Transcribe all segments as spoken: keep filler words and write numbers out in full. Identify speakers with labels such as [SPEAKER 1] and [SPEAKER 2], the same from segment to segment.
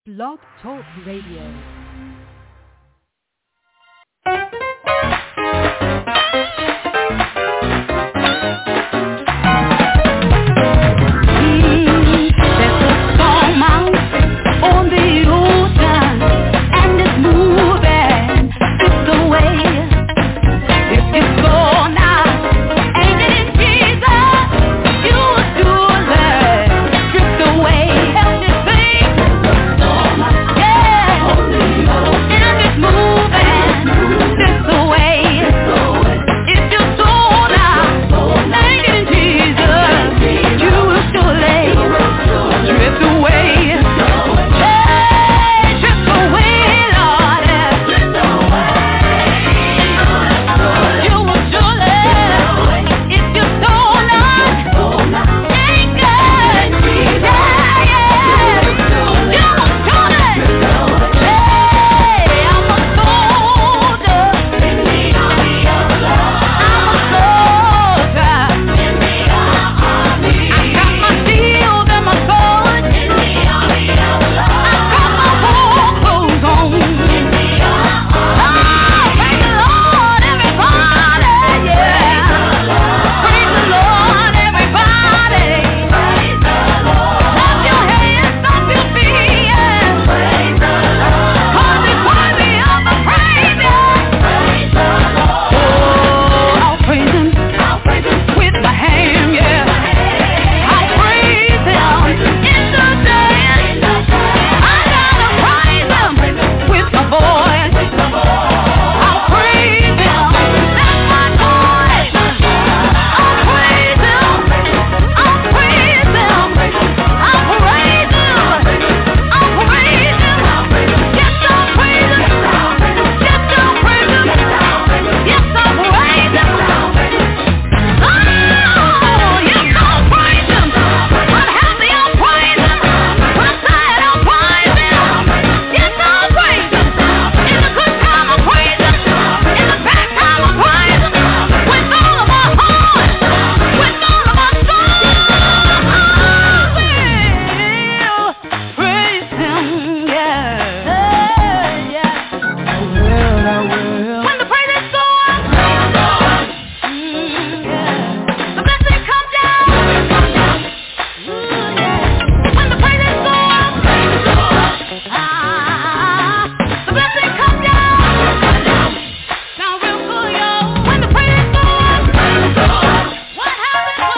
[SPEAKER 1] Blog Talk Radio.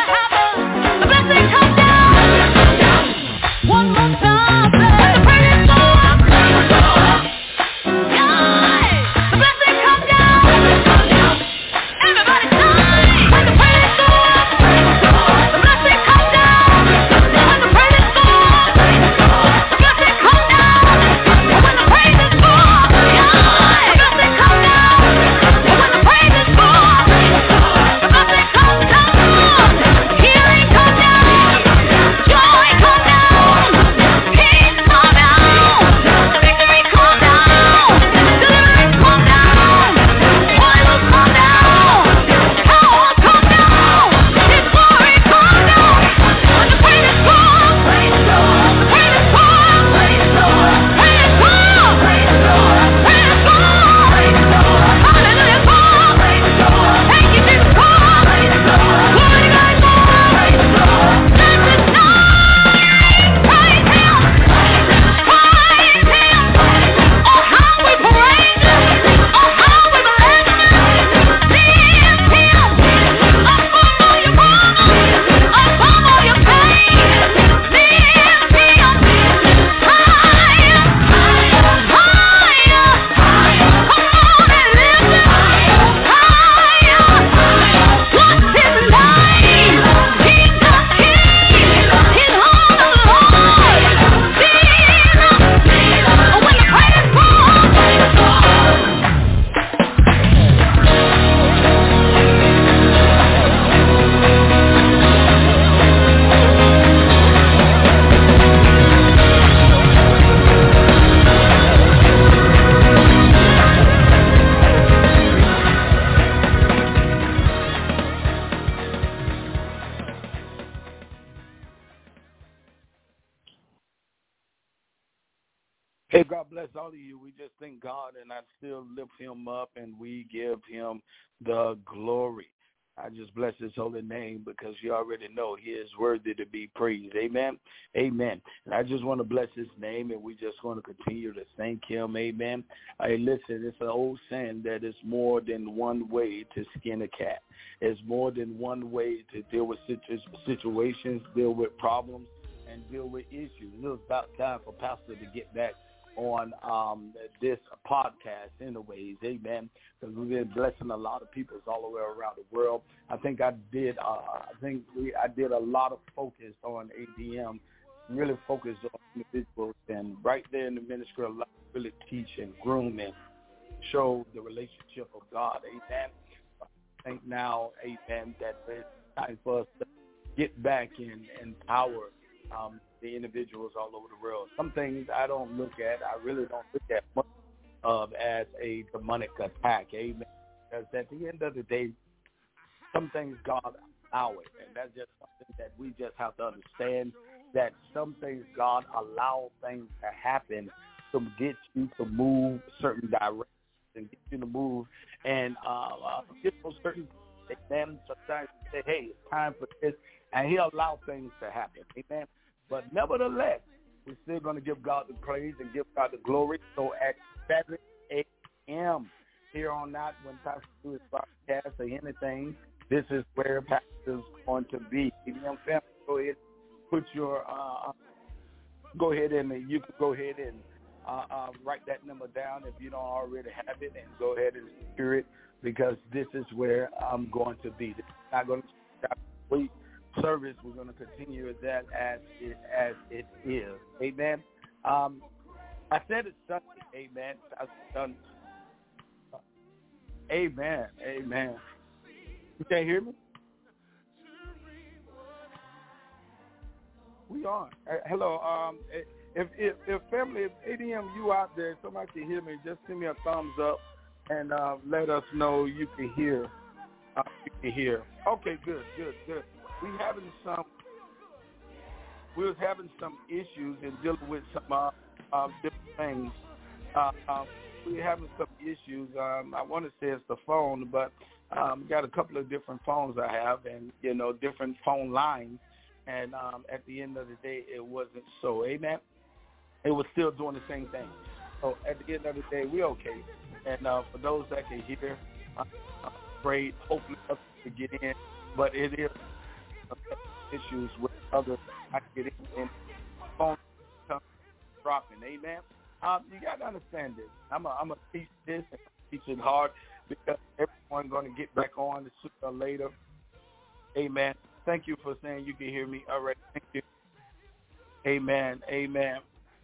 [SPEAKER 1] One more time,
[SPEAKER 2] Hey, God bless all of you. We just thank God, and I still lift him up, and we give him the glory. I just bless his holy name because you already know he is worthy to be praised. Amen. Amen. And I just want to bless his name, and we just want to continue to thank him. Amen. Hey, listen, it's an old saying that it's more than one way to skin a cat. It's more than one way to deal with situ- situations, deal with problems, and deal with issues. It was about time for Pastor to get back on um, this podcast anyways, amen, because we've been blessing a lot of people all the way around the world. I think I did uh, I think we, I did a lot of focus on A D M, really focused on individuals, and right there in the ministry of life, really teach and groom and show the relationship of God, amen. I think now, amen, that it's time for us to get back and empower um, the individuals all over the world. Some things I don't look at, I really don't look at much of as a demonic attack, amen. Because at the end of the day, some things God allow it, and that's just something that we just have to understand, that some things God allow things to happen to get you to move certain directions and get you to move and uh, uh, get those certain things. Amen. Sometimes you say, hey, it's time for this, and he'll allow things to happen, amen. But nevertheless, we're still going to give God the praise and give God the glory. So at seven a.m. here on out, when Pastor do his broadcast or anything, this is where Pastor's going to be. Amen, family, go ahead, put your, uh, go ahead and you can go ahead and uh, uh, write that number down if you don't already have it, and go ahead and secure it, because this is where I'm going to be. This is not going to wait. Service, we're going to continue that as it as it is. Amen. Um, I said it's Sunday. Amen. I done. Amen. Amen. You can't hear me? We on. Uh, hello. Um, if if if family, if A D M, you out there, somebody can hear me, just send me a thumbs up and uh, let us know you can hear. Uh, you can hear. Okay. Good. Good. Good. We having some, we was having some issues in dealing with some uh, uh, different things. Uh, uh, we're having some issues. Um, I want to say it's the phone, but um, got a couple of different phones I have, and you know, different phone lines. And um, at the end of the day, it wasn't so. Amen. It was still doing the same thing. So at the end of the day, we're okay. And uh, for those that can hear, uh, I'm afraid, hopefully, us to get in, but it is issues with others. I get in and phone dropping. Amen. Um, you got to understand this. I'm going to teach this and teach it hard, because everyone's going to get back on sooner or later. Amen. Thank you for saying you can hear me. All right. Thank you. Amen. Amen.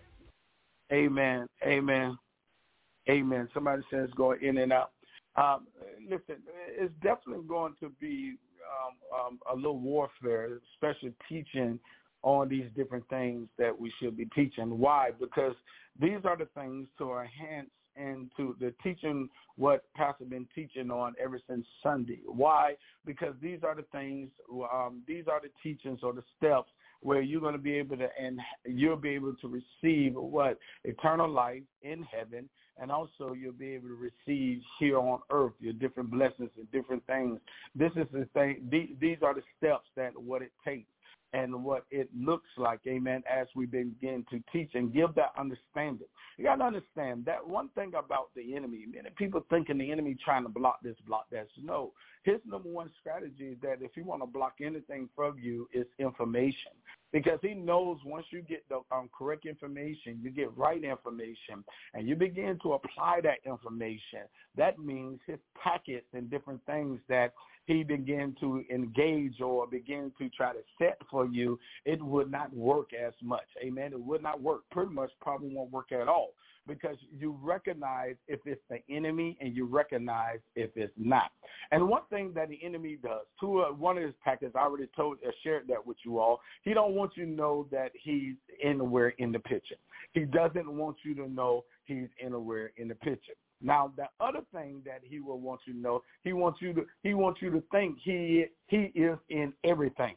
[SPEAKER 2] Amen. Amen. Amen. Somebody says going in and out. Um, listen, it's definitely going to be Um, um, a little warfare, especially teaching on these different things that we should be teaching. Why? Because these are the things to enhance and to the teaching what Pastor been teaching on ever since Sunday. Why? Because these are the things, um, these are the teachings or the steps where you're going to be able to, and you'll be able to receive what? Eternal life in heaven, and also you'll be able to receive here on earth your different blessings and different things. This is the thing. These are the steps that what it takes and what it looks like, amen, as we begin to teach and give that understanding. You got to understand that one thing about the enemy, many people thinking the enemy trying to block this, block that. No, his number one strategy is that if he want to block anything from you, it's information. Because he knows once you get the um, correct information, you get right information, and you begin to apply that information, that means his packets and different things that he began to engage or begin to try to set for you, it would not work as much. Amen. It would not work. Pretty much probably won't work at all, because you recognize if it's the enemy and you recognize if it's not. And one thing that the enemy does, to uh, one of his packets, I already told, uh, shared that with you all, he don't want you to know that he's anywhere in the picture. He doesn't want you to know he's anywhere in the picture. Now, the other thing that he will want you to know, he wants you to he wants you to think he he is in everything.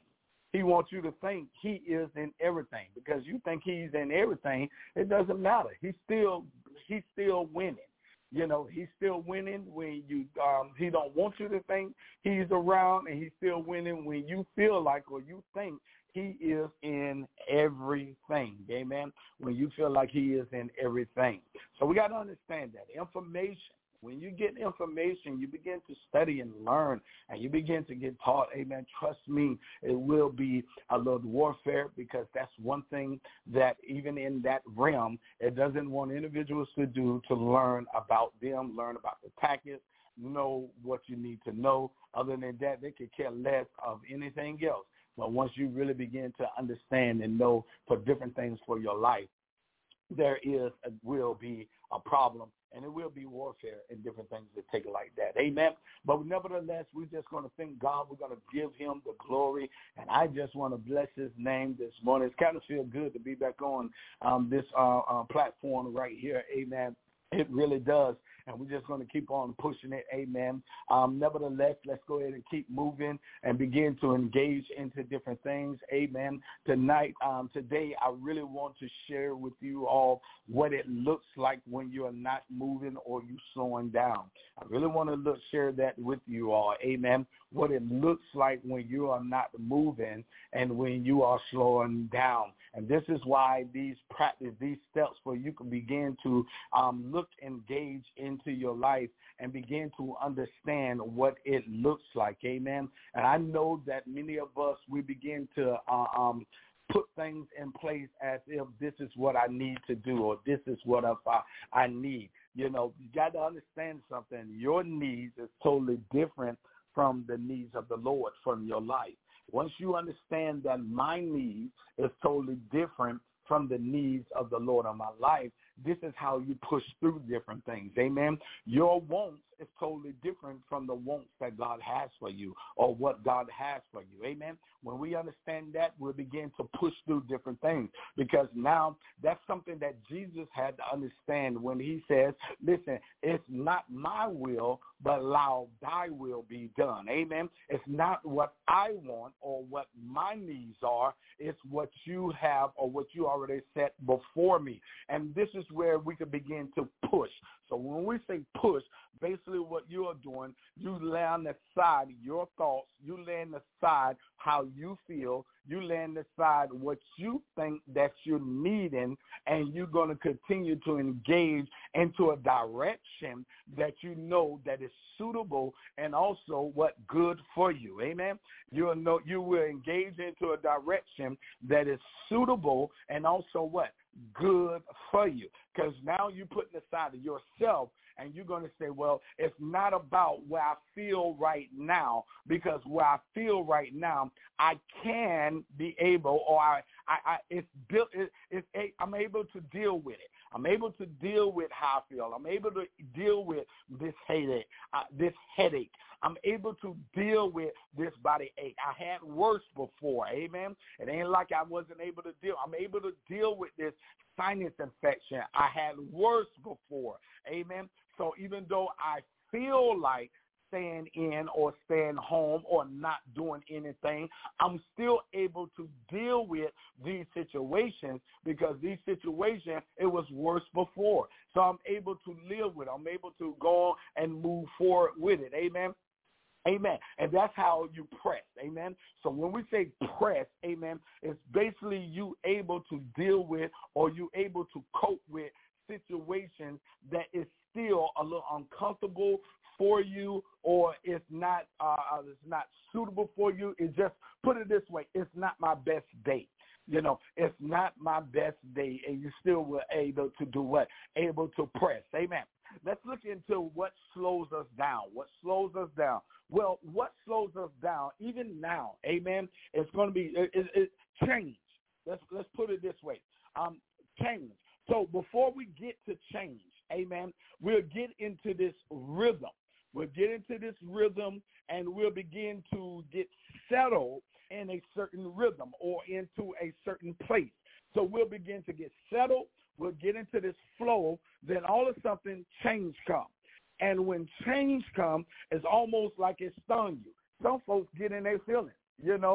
[SPEAKER 2] He wants you to think he is in everything, because you think he's in everything. It doesn't matter. He's still he's still winning. You know, he's still winning when you um, he don't want you to think he's around, and he's still winning when you feel like or you think he is in everything. Amen. When you feel like he is in everything. So we got to understand that information. When you get information, you begin to study and learn, and you begin to get taught. Amen. Trust me, it will be a little warfare, because that's one thing that even in that realm, it doesn't want individuals to do, to learn about them, learn about the package, know what you need to know. Other than that, they could care less of anything else. But once you really begin to understand and know for different things for your life, there is a, will be a problem, and it will be warfare and different things that take it like that. Amen. But nevertheless, we're just going to thank God. We're going to give him the glory, and I just want to bless his name this morning. It's kind of feel good to be back on um, this uh, uh, platform right here. Amen. It really does. And we're just going to keep on pushing it. Amen. Um, nevertheless, let's go ahead and keep moving and begin to engage into different things. Amen. Tonight, um, today, I really want to share with you all what it looks like when you are not moving or you slowing down. I really want to look, share that with you all. Amen. What it looks like when you are not moving and when you are slowing down. And this is why these practice, these steps where you can begin to um, look, engage into your life and begin to understand what it looks like. Amen. And I know that many of us, we begin to uh, um, put things in place as if this is what I need to do, or this is what I, I need. You know, you got to understand something. Your needs is totally different from the needs of the Lord from your life. Once you understand that my needs is totally different from the needs of the Lord on my life, this is how you push through different things. Amen. Your wants is totally different from the wants that God has for you, or what God has for you. Amen. When we understand that, we'll begin to push through different things, because now that's something that Jesus had to understand when he says, listen, it's not my will, but allow thy will be done. Amen. It's not what I want or what my needs are. It's what you have or what you already set before me. And this is where we can begin to push. So when we say push, basically what you are doing, you lay on the side your thoughts, you lay on the side how you feel, you lay on the side what you think that you're needing, and you're going to continue to engage into a direction that you know that is suitable and also what good for you. Amen. You'll know you will engage into a direction that is suitable and also what? Good for you, because now you're putting aside of yourself, and you're going to say, well, it's not about where I feel right now, because where I feel right now, I can be able, or I, I, I it's built, it, it's a, I'm able to deal with it. I'm able to deal with how I feel. I'm able to deal with this headache, uh, this headache. I'm able to deal with this body ache. I had worse before, amen? It ain't like I wasn't able to deal. I'm able to deal with this sinus infection. I had worse before, amen? So even though I feel like staying in or staying home or not doing anything, I'm still able to deal with these situations, because these situations, it was worse before. So I'm able to live with it. I'm able to go and move forward with it, amen? Amen. And that's how you press. Amen. So when we say press, amen, it's basically you able to deal with, or you able to cope with situations that is still a little uncomfortable for you, or it's not uh, it's not suitable for you. It just, put it this way, it's not my best day. You know, it's not my best day, and you still were able to do what? Able to press. Amen. Let's look into what slows us down. What slows us down? Well, what slows us down, even now, amen, it's going to be it, it, it, change. Let's let's put it this way, um, change. So before we get to change, amen, we'll get into this rhythm. We'll get into this rhythm, and we'll begin to get settled in a certain rhythm or into a certain place. So we'll begin to get settled. We'll get into this flow. Then all of a sudden, change comes. And when change comes, it's almost like it stung you. Some folks get in their feelings, you know.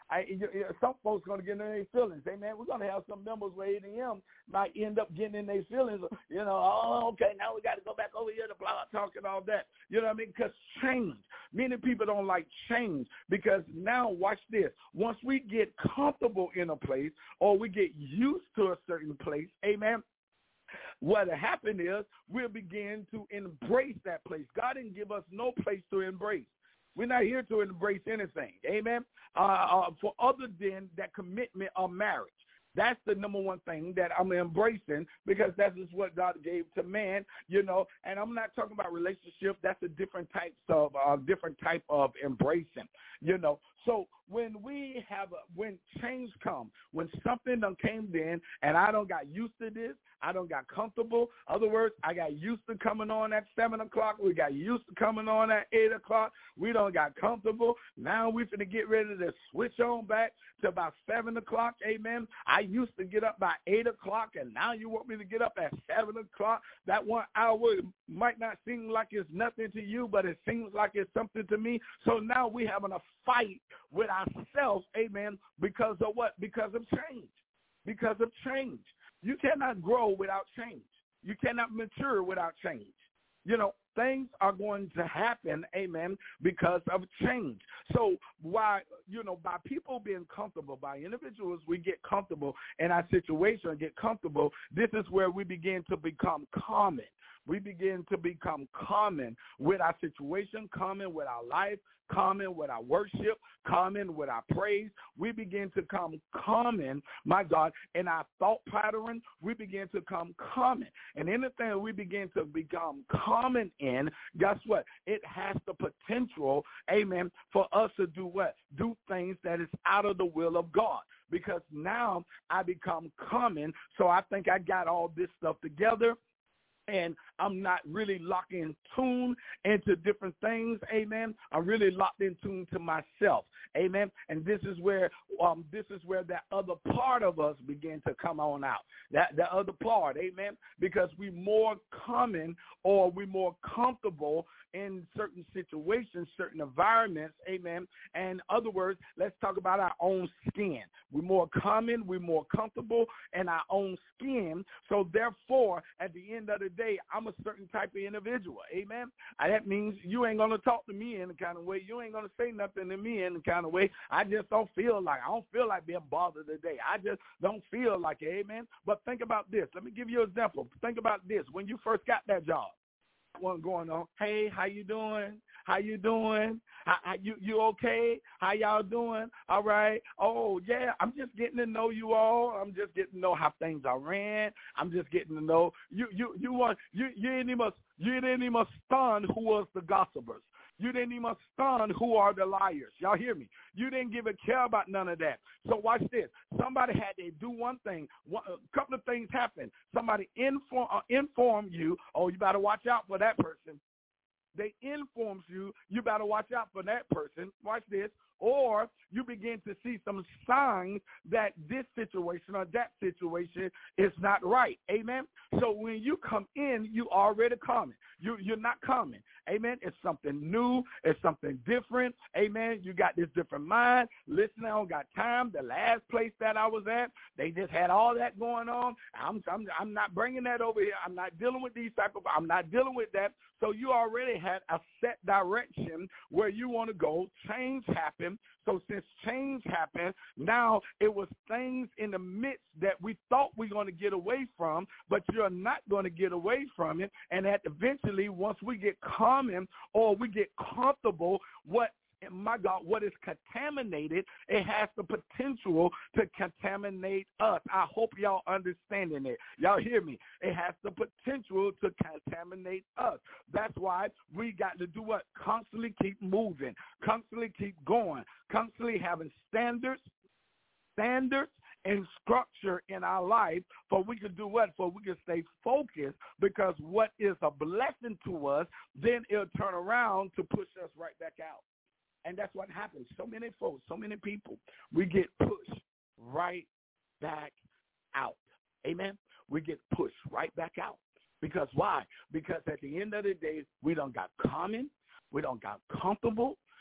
[SPEAKER 2] I, you, you, some folks going to get in their feelings. Hey, man, we're going to have some members where A D M might end up getting in their feelings. You know, oh, okay, now we got to go back over here to blah, blah, talk and all that. You know what I mean? Because change. Many people don't like change because now, watch this. Once we get comfortable in a place or we get used to a certain place, amen, what'll happen is we'll begin to embrace that place. God didn't give us no place to embrace. We're not here to embrace anything, amen, uh, uh, for other than that commitment of marriage. That's the number one thing that I'm embracing because that is what God gave to man, you know. And I'm not talking about relationship. That's a different type of uh, different type of embracing, you know. So when we have a, when change comes, when something done came in and I don't got used to this, I don't got comfortable. Other words, I got used to coming on at seven o'clock. We got used to coming on at eight o'clock. We don't got comfortable. Now we're going to get ready to switch on back to about seven o'clock. Amen. I used to get up by eight o'clock, and now you want me to get up at seven o'clock. That one hour might not seem like it's nothing to you, but it seems like it's something to me. So now we're having a fight with ourselves, amen, because of what? Because of change. Because of change. You cannot grow without change. You cannot mature without change. You know, things are going to happen, amen, because of change. So why, you know, by people being comfortable, by individuals, we get comfortable in our situation, get comfortable. This is where we begin to become common. We begin to become common with our situation, common with our life, common with our worship, common with our praise. We begin to come common, my God, in our thought pattern. We begin to come common. And anything we begin to become common in, guess what? It has the potential, amen, for us to do what? Do things that is out of the will of God. Because now I become common, so I think I got all this stuff together. And I'm not really locked in tune into different things, amen. I'm really locked in tune to myself, amen. And this is where um, this is where that other part of us begin to come on out. That the other part, amen, because we more common or we more comfortable in certain situations, certain environments, amen. And in other words, let's talk about our own skin. We're more common, we're more comfortable in our own skin. So therefore, at the end of the day, I'm a certain type of individual, amen. And that means you ain't going to talk to me in the kind of way. You ain't going to say nothing to me in the kind of way. I just don't feel like, I don't feel like being bothered today. I just don't feel like it, amen. But think about this. Let me give you an example. Think about this. When you first got that job, one going on, hey, how you doing? How you doing? How, how, you you okay? How y'all doing? All right. Oh, yeah, I'm just getting to know you all. I'm just getting to know how things are ran. I'm just getting to know you. You you want you you didn't even you didn't even stun who was the gossipers. You didn't even stun who are the liars. Y'all hear me? You didn't give a care about none of that. So watch this. Somebody had to do one thing. One, a couple of things happened. Somebody inform uh, informed you, oh, you better watch out for that person. They informs you, you better watch out for that person. Watch this. Or you begin to see some signs that this situation or that situation is not right. Amen. So when you come in, you already coming. You, you're not coming. Amen. It's something new. It's something different. Amen. You got this different mind. Listen, I don't got time. The last place that I was at, they just had all that going on. I'm, I'm, I'm not bringing that over here. I'm not dealing with these type of, I'm not dealing with that. So you already had a set direction where you want to go. Change happened. So since change happened, now it was things in the midst that we thought we were going to get away from, but you're not going to get away from it. And that eventually, once we get common or we get comfortable, what my God, what is contaminated, it has the potential to contaminate us. I hope y'all understanding it. Y'all hear me? It has the potential to contaminate us. That's why we got to do what? Constantly keep moving, constantly keep going, constantly having standards, standards, and structure in our life for we can do what? For we can stay focused, because what is a blessing to us, then it'll turn around to push us right back out. And that's what happens. So many folks, so many people, we get pushed right back out. Amen? We get pushed right back out. Because why? Because at the end of the day, we done got common, we done got comfortable,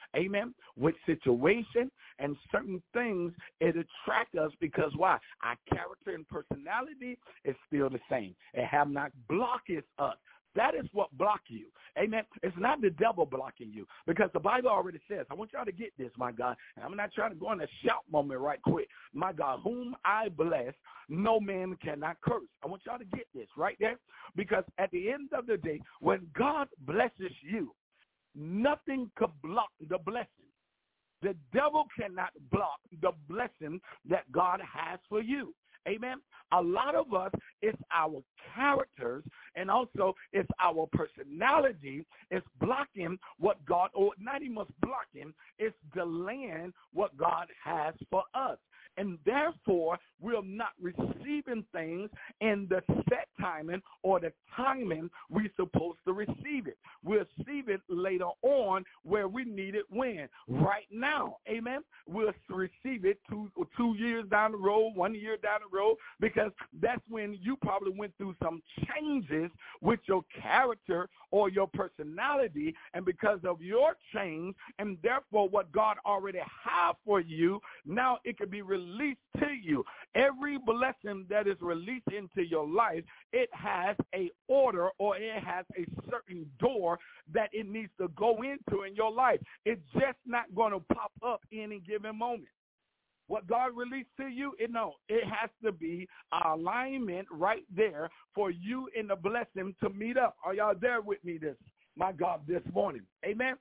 [SPEAKER 2] amen, with situation and certain things, it attracts us because why? Our character and personality is still the same. It have not blocked us. That is what block you. Amen. It's not the devil blocking you because the Bible already says, I want y'all to get this, my God. And I'm not trying to go in a shout moment right quick. My God, whom I bless, no man cannot curse. I want y'all to get this right there because at the end of the day, when God blesses you, nothing could block the blessing. The devil cannot block the blessing that God has for you. Amen. A lot of us, it's our characters and also it's our personality is blocking what God, or not even blocking, it's delaying what God has for us. And therefore, we're not receiving things in the set timing or the timing we're supposed to receive it. We'll receive it later on where we need it when? Right now. Amen? We'll receive it two, two years down the road, one year down the road, because that's when you probably went through some changes with your character or your personality, and because of your change, and therefore what God already has for you, now it can be released released to you. Every blessing that is released into your life, it has a order or it has a certain door that it needs to go into in your life. It's just not going to pop up any given moment. What God released to you, it no, it has to be alignment right there for you in the blessing to meet up. Are y'all there with me this, my God, this morning? Amen.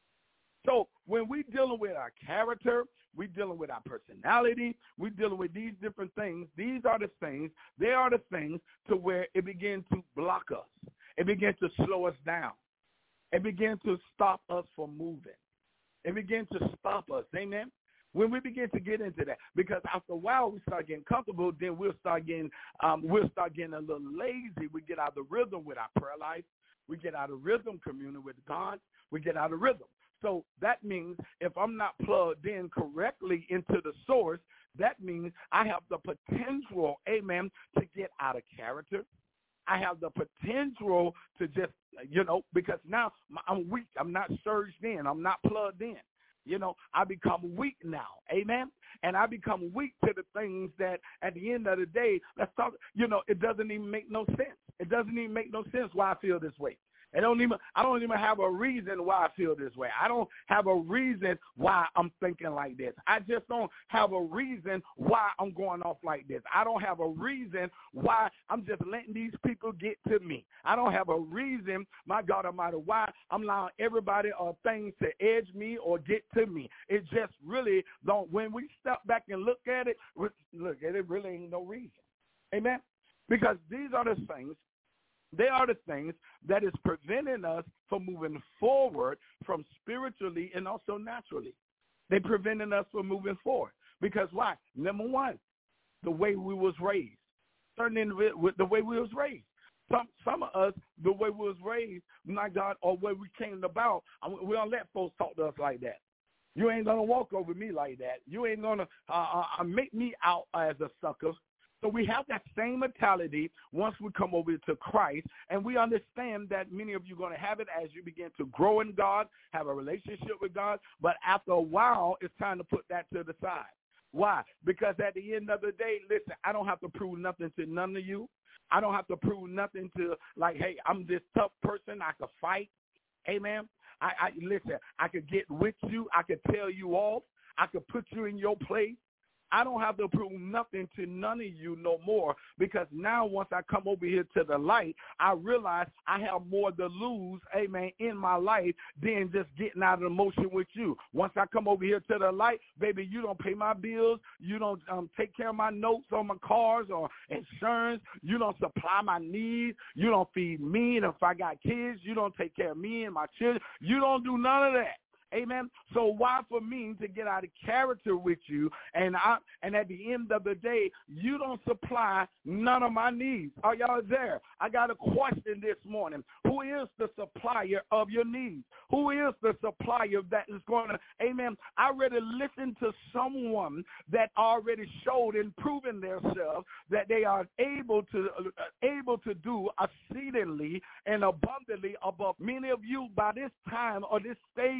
[SPEAKER 2] So when we're dealing with our character, we're dealing with our personality, we're dealing with these different things, these are the things, they are the things to where it begins to block us. It begins to slow us down. It begins to stop us from moving. It begins to stop us. Amen. When we begin to get into that, because after a while we start getting comfortable, then we'll start getting, um, we'll start getting a little lazy. We get out of the rhythm with our prayer life. We get out of rhythm communing with God. We get out of rhythm. So that means if I'm not plugged in correctly into the source, that means I have the potential, amen, to get out of character. I have the potential to just, you know, because now I'm weak. I'm not surged in. I'm not plugged in. You know, I become weak now, amen? And I become weak to the things that at the end of the day, let's talk, you know, it doesn't even make no sense. It doesn't even make no sense why I feel this way. I don't even I don't even have a reason why I feel this way. I don't have a reason why I'm thinking like this. I just don't have a reason why I'm going off like this. I don't have a reason why I'm just letting these people get to me. I don't have a reason, my God Almighty, why I'm allowing everybody or things to edge me or get to me. It just really don't. When we step back and look at it, look, it really ain't no reason. Amen? Because these are the things. They are the things that is preventing us from moving forward from spiritually and also naturally. They're preventing us from moving forward. Because why? Number one, the way we was raised. Certainly with the way we was raised. Some some of us, the way we was raised, my God, or where we came about, we don't let folks talk to us like that. You ain't going to walk over me like that. You ain't going to uh, uh, make me out as a sucker. So we have that same mentality once we come over to Christ, and we understand that many of you are going to have it as you begin to grow in God, have a relationship with God, but after a while, it's time to put that to the side. Why? Because at the end of the day, listen, I don't have to prove nothing to none of you. I don't have to prove nothing to, like, hey, I'm this tough person. I can fight. Amen. I, I listen, I could get with you. I could tell you off. I could put you in your place. I don't have to prove nothing to none of you no more, because now once I come over here to the light, I realize I have more to lose, amen, in my life than just getting out of the motion with you. Once I come over here to the light, baby, you don't pay my bills. You don't um, take care of my notes on my cars or insurance. You don't supply my needs. You don't feed me. And if I got kids, you don't take care of me and my children. You don't do none of that. Amen. So why for me to get out of character with you, and I and at the end of the day, you don't supply none of my needs? Are y'all there? I got a question this morning. Who is the supplier of your needs? Who is the supplier that is going to, amen? I already listened to someone that already showed and proven themselves that they are able to uh, able to do exceedingly and abundantly above many of you by this time or this stage in your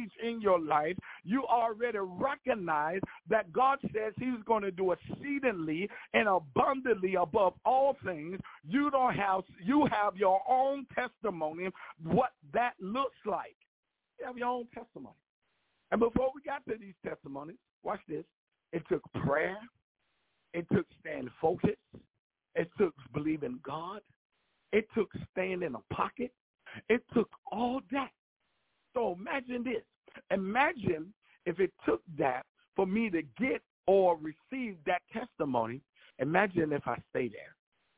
[SPEAKER 2] your life, you already recognize that God says he's going to do exceedingly and abundantly above all things. You don't have, you have your own testimony, what that looks like. You have your own testimony. And before we got to these testimonies, watch this. It took prayer. It took staying focused. It took believing God. It took staying in a pocket. It took all that. So imagine this. Imagine if it took that for me to get or receive that testimony. Imagine if I stay there.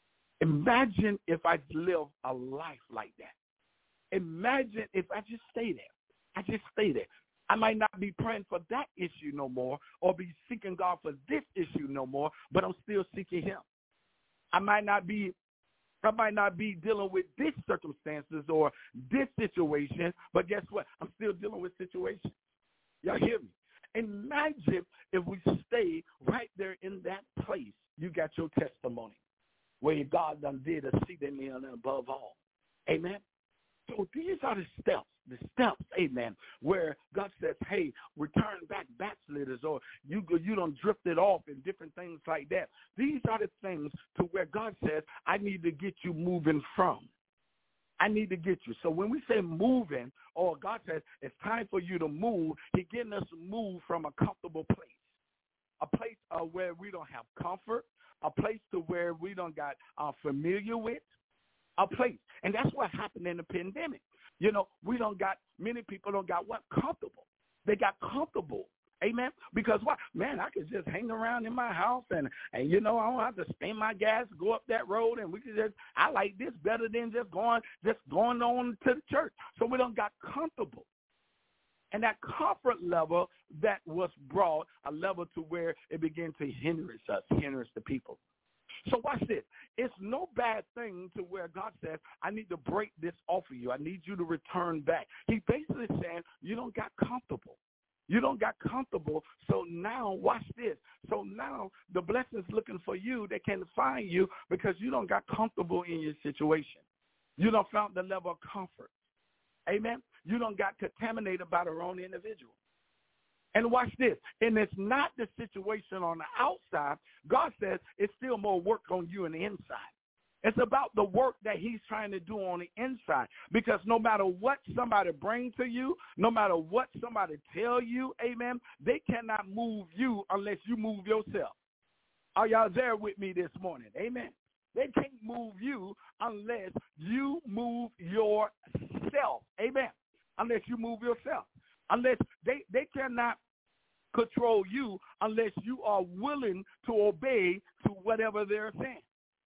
[SPEAKER 2] Imagine if I live a life like that. Imagine if I just stay there. I just stay there. I might not be praying for that issue no more or be seeking God for this issue no more, but I'm still seeking him. I might not be I might not be dealing with this circumstances or this situation, but guess what? I'm still dealing with situations. Y'all hear me? Imagine if we stay right there in that place. You got your testimony where God done did exceedingly and above all. Amen? So these are the steps, the steps, amen, where God says, hey, return back backsliders, or you you done drifted off and different things like that. These are the things to where God says, I need to get you moving from. I need to get you. So when we say moving, or God says it's time for you to move, he's getting us to move from a comfortable place, a place uh, where we don't have comfort, a place to where we don't got uh, familiar with, a place. And that's what happened in the pandemic. You know, we don't got, many people don't got what? Comfortable. They got comfortable. Amen. Because what? Man, I could just hang around in my house and, and, you know, I don't have to spend my gas, go up that road, and we could just, I like this better than just going, just going on to the church. So we don't got comfortable. And that comfort level that was brought, a level to where it began to hinder us, hinder the people. So watch this. It's no bad thing to where God says, I need to break this off of you. I need you to return back. He basically saying, you don't got comfortable. You don't got comfortable. So now watch this. So now the blessing's looking for you. They can't find you because you don't got comfortable in your situation. You don't found the level of comfort. Amen. You don't got contaminated by the wrong individual. And watch this. And it's not the situation on the outside. God says it's still more work on you on the inside. It's about the work that he's trying to do on the inside. Because no matter what somebody brings to you, no matter what somebody tell you, amen, they cannot move you unless you move yourself. Are y'all there with me this morning? Amen. They can't move you unless you move yourself. Amen. Unless you move yourself. Unless they, they cannot control you unless you are willing to obey to whatever they're saying.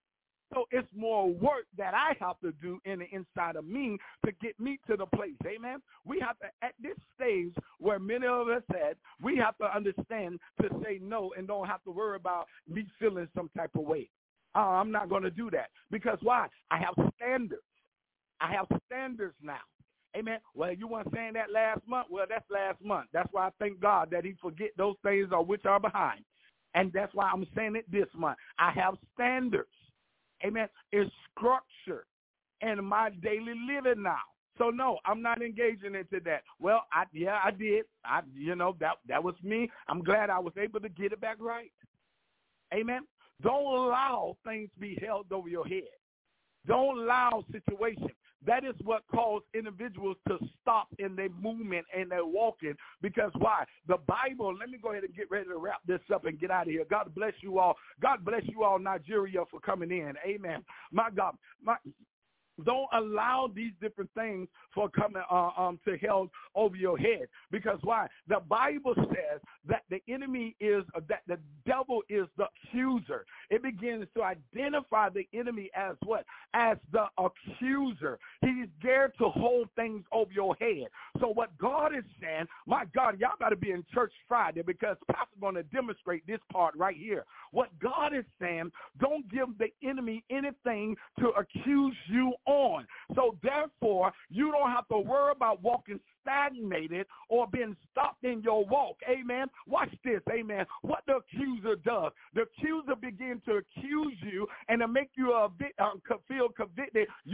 [SPEAKER 2] So it's more work that I have to do in the inside of me to get me to the place. Amen. We have to, at this stage where many of us at, we have to understand to say no and don't have to worry about me feeling some type of way. Uh, I'm not going to do that. Because why? I have standards. I have standards now. Amen. Well, you weren't saying that last month. Well, that's last month. That's why I thank God that he forget those things are which are behind. And that's why I'm saying it this month. I have standards. Amen. It's structure in my daily living now. So, no, I'm not engaging into that. Well, I, yeah, I did. I, you know, that, that was me. I'm glad I was able to get it back right. Amen. Don't allow things to be held over your head. Don't allow situations. That is what caused individuals to stop in their movement and their walking. Because why? The Bible, let me go ahead and get ready to wrap this up and get out of here. God bless you all. God bless you all, Nigeria, for coming in. Amen. My God. My, don't allow these different things for coming uh, um, to held over your head. Because why? The Bible says that the enemy is, uh, that the devil is the accuser. It begins to identify the enemy as what? As the accuser. He's there to hold things over your head. So what God is saying, my God, y'all got to be in church Friday because Pastor's going to demonstrate this part right here. What God is saying, don't give the enemy anything to accuse you on. So therefore, you don't have to worry about walking stagnated or being stopped in your walk. Amen. Watch this. Amen. What the accuser does, the accuser begins to accuse you and to make you a bit uh, feel convicted. You know,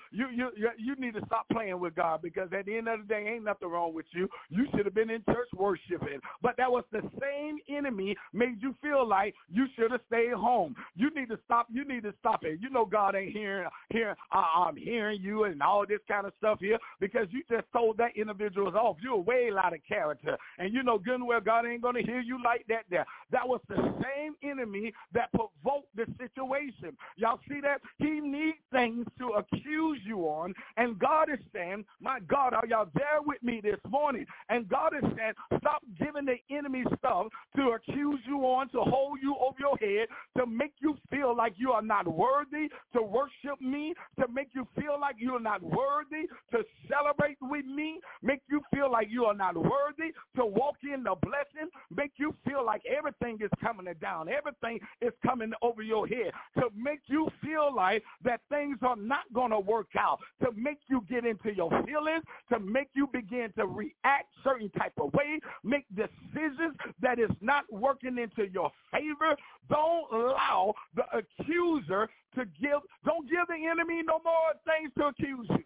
[SPEAKER 2] you you you you need to stop playing with God, because at the end of the day, ain't nothing wrong with you. You should have been in church worshiping, but that was the same enemy made you feel like you should have stayed home. You need to stop. You need to stop it. You know God ain't hearing hearing uh, I'm hearing you and all this kind of stuff here, because you just told that individual off. You're way out of character, and you know good and well God ain't going to hear you like that there. That was the same enemy that provoked the situation. Y'all see that? He needs things to accuse you on, and God is saying, my God, are y'all there with me this morning? And God is saying, stop giving the enemy stuff to accuse you on, to hold you over your head, to make you feel like you are not worthy to worship me, to make you feel like you are not worthy to celebrate with me, make you feel like you are not worthy to walk in the blessing, make you feel like everything is coming down, everything is coming over your head, to make you feel like that things are not going to work out, to make you get into your feelings, to make you begin to react certain type of way, make decisions that is not working into your favor. Don't allow the accuser to give, don't give the enemy no more things to accuse you.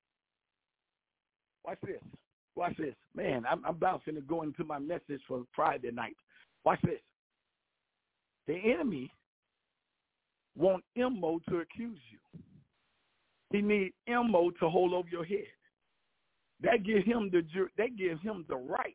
[SPEAKER 2] Watch this. Watch this. Man, I'm, I'm about to go into my message for Friday night. Watch this. The enemy want M O to accuse you. He need M O to hold over your head. That gives him the that gives him the right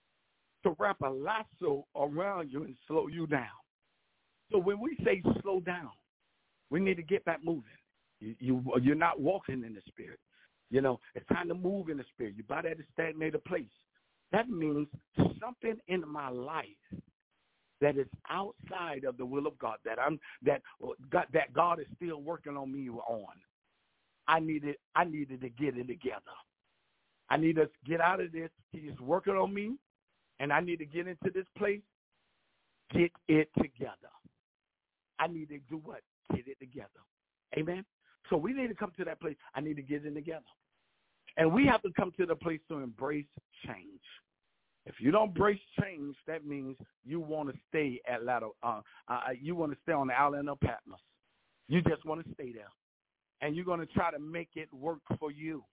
[SPEAKER 2] to wrap a lasso around you and slow you down. So when we say slow down, we need to get back moving. You, you you're not walking in the Spirit. You know, it's time to move in the Spirit. You're about at a stagnated place. That means something in my life that is outside of the will of God, that I'm that God, that God is still working on me on. I needed I needed to get it together. I need to get out of this. He's working on me, and I need to get into this place. Get it together. I need to do what? Get it together. Amen? So we need to come to that place. I need to get it together. And we have to come to the place to embrace change. If you don't embrace change, that means you want to stay at Lato, uh, uh, you want to stay on the island of Patmos. You just want to stay there. And you're going to try to make it work for you.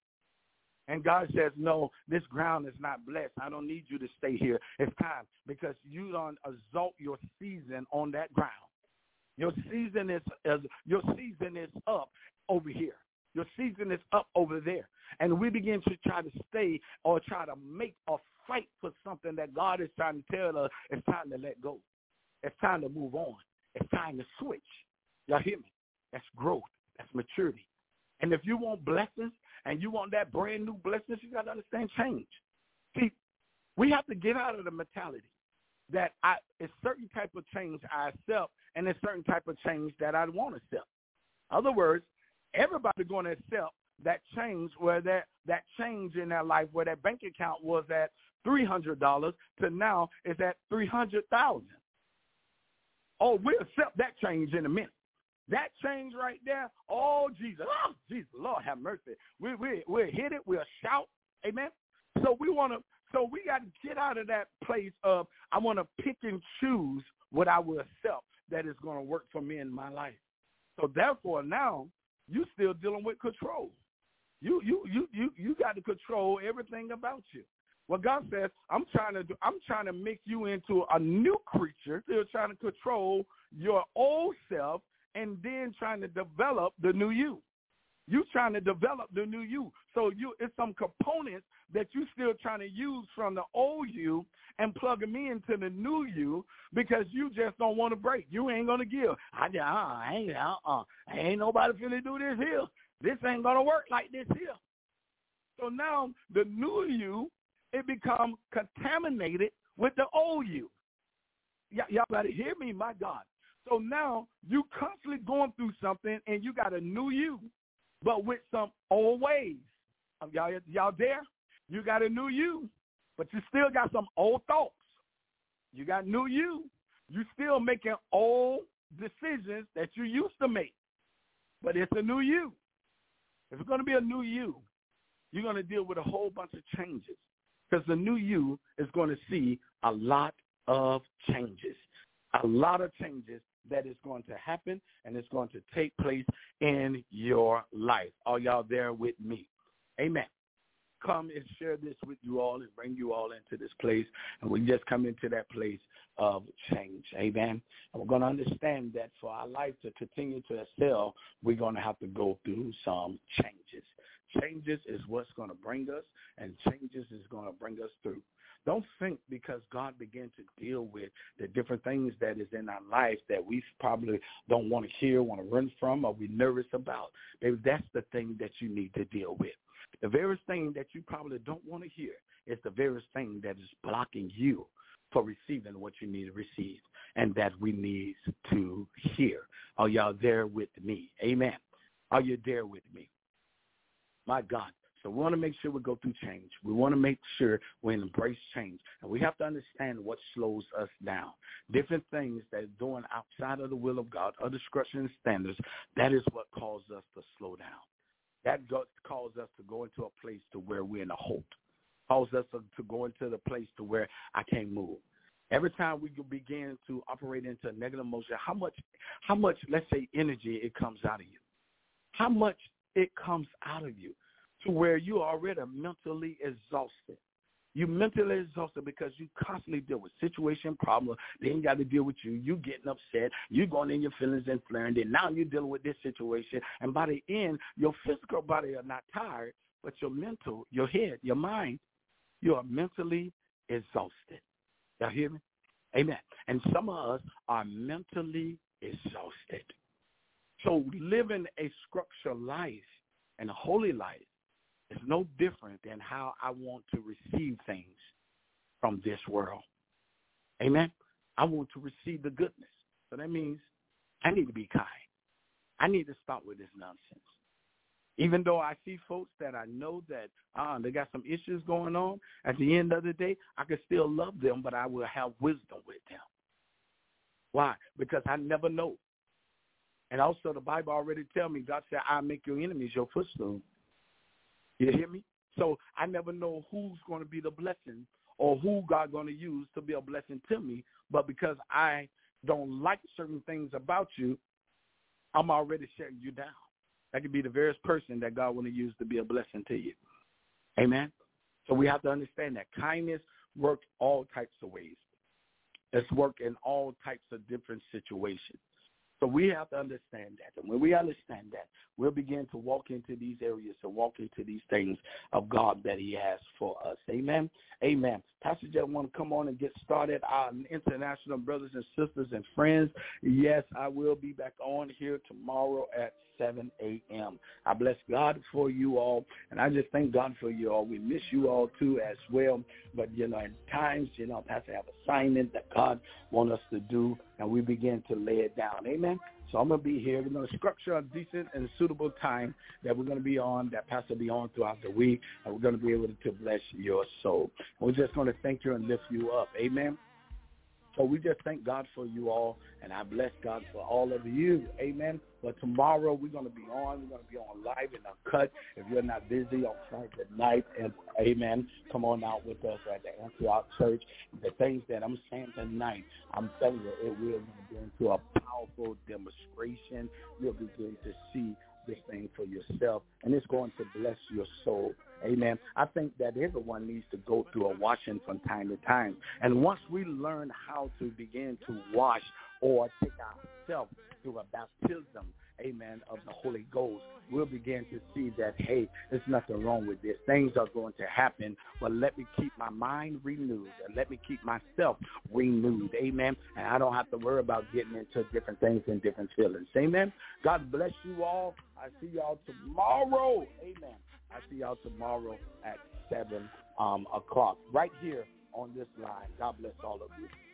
[SPEAKER 2] And God says, no, this ground is not blessed. I don't need you to stay here. It's time, because you don't exalt your season on that ground. Your season is, is your season is up over here. Your season is up over there. And we begin to try to stay or try to make a fight for something that God is trying to tell us it's time to let go. It's time to move on. It's time to switch. Y'all hear me? That's growth. That's maturity. And if you want blessings and you want that brand new blessings, you got to understand change. See, we have to get out of the mentality that I, it's certain type of change I accept and it's certain type of change that I want to accept. In other words, everybody going to accept that change where that, that change in their life where that bank account was at three hundred dollars to now is at three hundred thousand dollars. Oh, we'll accept that change in a minute. That change right there, oh, Jesus, oh, Jesus, Lord have mercy. We, we, we'll hit it, we'll shout, amen? So we want to, so we got to get out of that place of I want to pick and choose what I will accept that is going to work for me in my life. So therefore now, you still dealing with control. You, you, you, you, you got to control everything about you. Well, God says, I'm trying to do, I'm trying to make you into a new creature, still trying to control your old self, and then trying to develop the new you. You trying to develop the new you. So you, it's some components that you still trying to use from the old you and plug them into the new you because you just don't want to break. You ain't going to give. I, uh, I ain't, uh, ain't nobody finna do this here. This ain't going to work like this here. So now the new you, it becomes contaminated with the old you. Y- y'all better hear me, my God. So now you constantly going through something and you got a new you, but with some old ways. Um, y'all, y'all there? You got a new you, but you still got some old thoughts. You got new you. You still making old decisions that you used to make, but it's a new you. If it's going to be a new you, you're going to deal with a whole bunch of changes because the new you is going to see a lot of changes. a lot of changes that is going to happen and it's going to take place in your life. Are y'all there with me? Amen. Come and share this with you all and bring you all into this place. And we just come into that place of change. Amen. And we're going to understand that for our life to continue to excel, we're going to have to go through some changes. Changes is what's going to bring us, and changes is going to bring us through. Don't think because God began to deal with the different things that is in our life that we probably don't want to hear, want to run from, or we're nervous about. Maybe that's the thing that you need to deal with. The very thing that you probably don't want to hear is the very thing that is blocking you for receiving what you need to receive and that we need to hear. Are y'all there with me? Amen. Are you there with me? My God. So we want to make sure we go through change. We want to make sure we embrace change. And we have to understand what slows us down. Different things that are doing outside of the will of God, other structures and standards, that is what causes us to slow down. That causes us to go into a place to where we're in a halt. Causes us to, to go into the place to where I can't move. Every time we begin to operate into a negative emotion, how much, how much, let's say, energy it comes out of you. How much it comes out of you to where you are already mentally exhausted. You're mentally exhausted because you constantly deal with situation, problem. They ain't got to deal with you. You getting upset. You going in your feelings and flaring. Then now you're dealing with this situation. And by the end, your physical body are not tired, but your mental, your head, your mind, you are mentally exhausted. Y'all hear me? Amen. And some of us are mentally exhausted. So living a structured life and a holy life is no different than how I want to receive things from this world. Amen? I want to receive the goodness. So that means I need to be kind. I need to stop with this nonsense. Even though I see folks that I know that uh, they got some issues going on, at the end of the day, I can still love them, but I will have wisdom with them. Why? Because I never know. And also the Bible already tells me, God said, I'll make your enemies your footstool. You hear me? So I never know who's going to be the blessing or who God going to use to be a blessing to me. But because I don't like certain things about you, I'm already shutting you down. That could be the various person that God want to use to be a blessing to you. Amen? So we have to understand that kindness works all types of ways. It's work in all types of different situations. So we have to understand that. And when we understand that, we'll begin to walk into these areas and walk into these things of God that he has for us. Amen? Amen. Pastor Jeff, want to come on and get started. Our international brothers and sisters and friends, yes, I will be back on here tomorrow at seven a.m. I bless God for you all, and I just thank God for you all. We miss you all, too, as well. But, you know, at times, you know, Pastor have assignment that God wants us to do, and we begin to lay it down. Amen? So I'm going to be here. We're going to structure a decent and suitable time that we're going to be on, that Pastor will be on throughout the week, and we're going to be able to bless your soul. We're just going to thank you and lift you up. Amen? So we just thank God for you all, and I bless God for all of you. Amen. But tomorrow we're going to be on. We're going to be on live in a cut. If you're not busy on Friday night, and amen, come on out with us at the Antioch Church. The things that I'm saying tonight, I'm telling you, it will be into a powerful demonstration. You'll begin to see this thing for yourself, and it's going to bless your soul. Amen. I think that everyone needs to go through a washing from time to time. And once we learn how to begin to wash or take ourselves through a baptism, amen, of the Holy Ghost, we'll begin to see that, hey, there's nothing wrong with this. Things are going to happen, but let me keep my mind renewed and let me keep myself renewed. Amen. And I don't have to worry about getting into different things and different feelings. Amen. God bless you all. I see y'all tomorrow. Amen. I see y'all tomorrow at seven um, o'clock right here on this line. God bless all of you.